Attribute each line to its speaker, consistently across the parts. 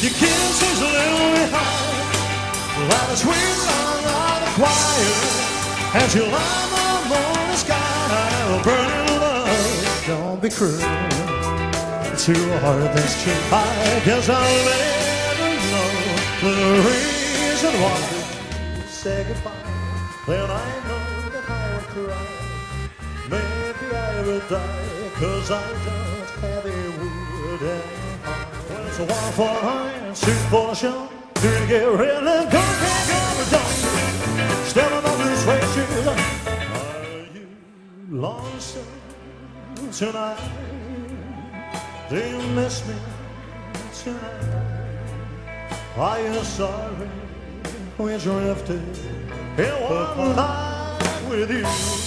Speaker 1: Your kiss is a little behind, like a sweet song of the choir, as you lie on the sky, burning love. Don't be cruel to a heart that's true. I guess I'll never know the reason why you say goodbye. Then I know that I will cry. Maybe I will die, 'cause I don't have a wooden heart. Well, it's a one for a hundred, two for a show. Do you get really go, can't go, but don't step on those suede shoes. Are you lonesome tonight? Do you miss me tonight? Are you sorry we drifted in one night with you?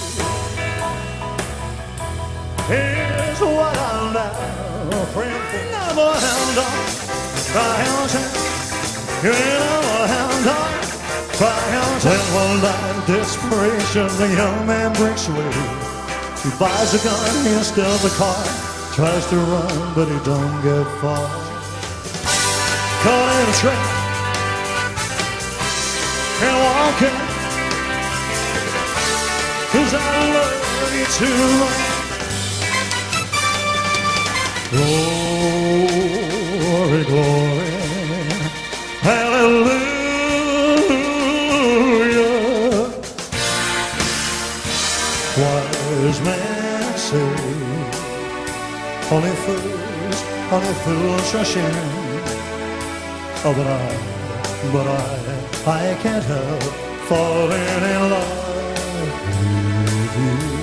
Speaker 1: Here's what I'm now, friend, for never held on. Try on, you never held on. Try on, when one night desperation, the young man breaks away. He buys a gun instead of a car, tries to run, but he don't get far. Caught in a trap and walking, 'cause I love you too much. Glory, glory, hallelujah. Wise men say only fools rush in. Oh, but I can't help falling in love with you.